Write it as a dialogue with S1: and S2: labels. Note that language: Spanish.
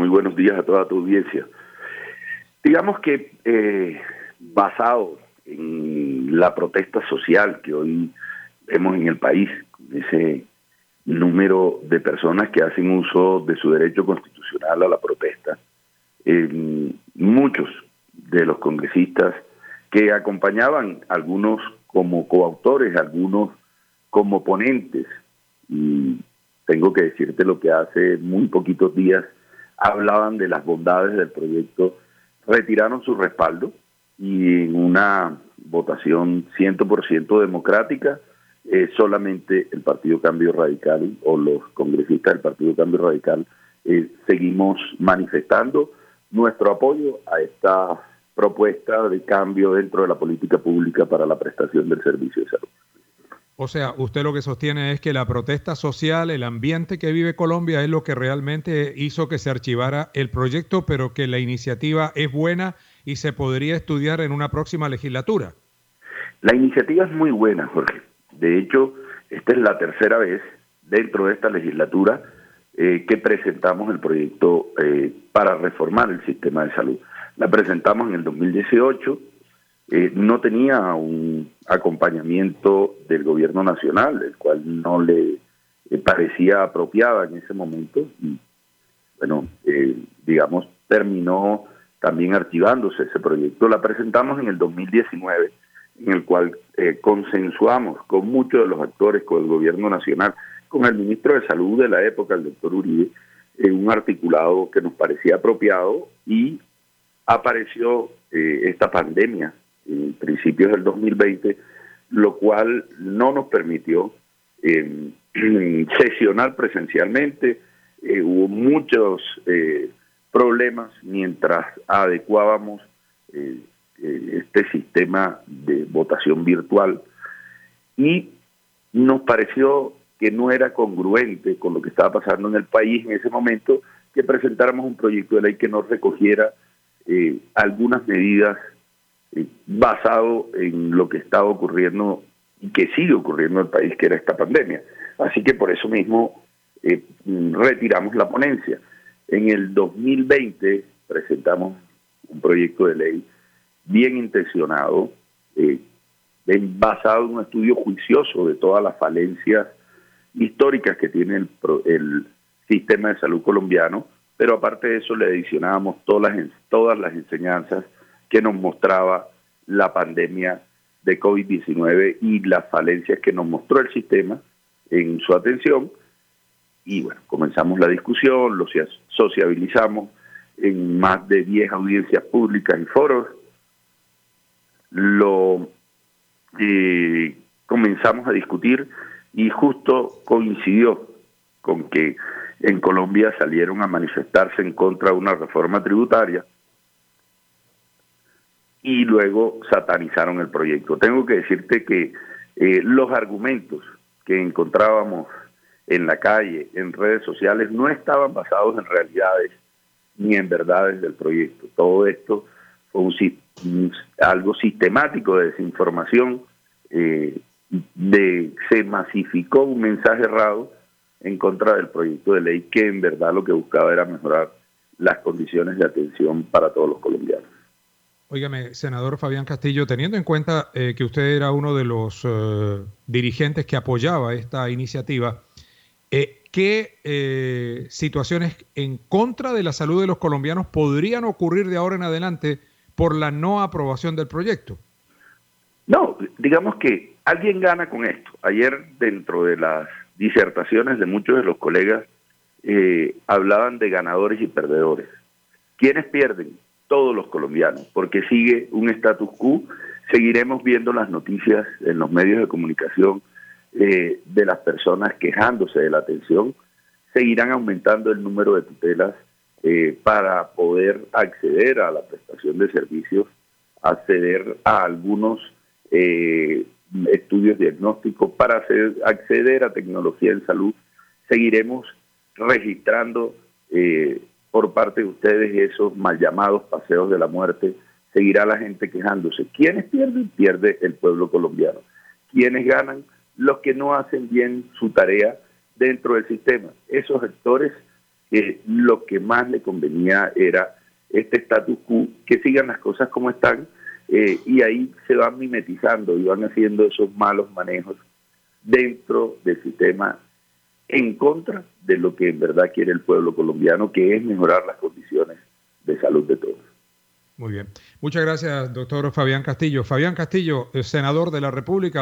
S1: buenos días a toda tu audiencia. Digamos que basado en la protesta social que hoy vemos en el país, ese número de personas que hacen uso de su derecho constitucional a la protesta, muchos de los congresistas que acompañaban, algunos como coautores, algunos como ponentes, y tengo que decirte lo que hace muy poquitos días hablaban de las bondades del proyecto, retiraron su respaldo y en una votación 100% democrática, solamente el Partido Cambio Radical o los congresistas del Partido Cambio Radical seguimos manifestando nuestro apoyo a esta propuesta de cambio dentro de la política pública para la prestación del servicio de salud.
S2: O sea, usted lo que sostiene es que la protesta social, el ambiente que vive Colombia es lo que realmente hizo que se archivara el proyecto, pero que la iniciativa es buena y se podría estudiar en una próxima legislatura.
S1: La iniciativa es muy buena, Jorge. De hecho, esta es la tercera vez dentro de esta legislatura que presentamos el proyecto para reformar el sistema de salud. La presentamos en el 2018. No tenía un acompañamiento del gobierno nacional, el cual no le parecía apropiada en ese momento. Y, bueno, digamos, terminó también archivándose ese proyecto. La presentamos en el 2019, en el cual consensuamos con muchos de los actores, con el gobierno nacional, con el ministro de Salud de la época, el doctor Uribe, un articulado que nos parecía apropiado, y apareció esta pandemia en principios del 2020, lo cual no nos permitió sesionar presencialmente. Hubo muchos problemas mientras adecuábamos este sistema de votación virtual, y nos pareció que no era congruente con lo que estaba pasando en el país en ese momento que presentáramos un proyecto de ley que no recogiera algunas medidas basado en lo que estaba ocurriendo y que sigue ocurriendo en el país, que era esta pandemia. Así que por eso mismo retiramos la ponencia. En el 2020 presentamos un proyecto de ley bien intencionado, basado en un estudio juicioso de todas las falencias históricas que tiene el sistema de salud colombiano, pero aparte de eso le adicionábamos todas las enseñanzas que nos mostraba la pandemia de COVID-19 y las falencias que nos mostró el sistema en su atención. Y bueno, comenzamos la discusión, lo sociabilizamos en más de 10 audiencias públicas y foros. Comenzamos a discutir y justo coincidió con que en Colombia salieron a manifestarse en contra de una reforma tributaria y luego satanizaron el proyecto. Tengo que decirte que los argumentos que encontrábamos en la calle, en redes sociales, no estaban basados en realidades ni en verdades del proyecto. Todo esto fue algo sistemático de desinformación, se masificó un mensaje errado en contra del proyecto de ley que en verdad lo que buscaba era mejorar las condiciones de atención para todos los colombianos.
S2: Óigame, senador Fabián Castillo, teniendo en cuenta que usted era uno de los dirigentes que apoyaba esta iniciativa, ¿qué situaciones en contra de la salud de los colombianos podrían ocurrir de ahora en adelante por la no aprobación del proyecto?
S1: No, digamos que alguien gana con esto. Ayer, dentro de las disertaciones de muchos de los colegas, hablaban de ganadores y perdedores. ¿Quiénes pierden? Todos los colombianos, porque sigue un status quo. Seguiremos viendo las noticias en los medios de comunicación de las personas quejándose de la atención. Seguirán aumentando el número de tutelas para poder acceder a la prestación de servicios, acceder a algunos estudios diagnósticos, para acceder a tecnología en salud. Seguiremos registrando por parte de ustedes esos mal llamados paseos de la muerte. Seguirá la gente quejándose. ¿Quiénes pierden? Pierde el pueblo colombiano. ¿Quiénes ganan? Los que no hacen bien su tarea dentro del sistema. Esos sectores lo que más le convenía era este status quo, que sigan las cosas como están, y ahí se van mimetizando y van haciendo esos malos manejos dentro del sistema en contra de lo que en verdad quiere el pueblo colombiano, que es mejorar las condiciones de salud de todos.
S2: Muy bien. Muchas gracias, doctor Fabián Castillo. Fabián Castillo, senador de la República.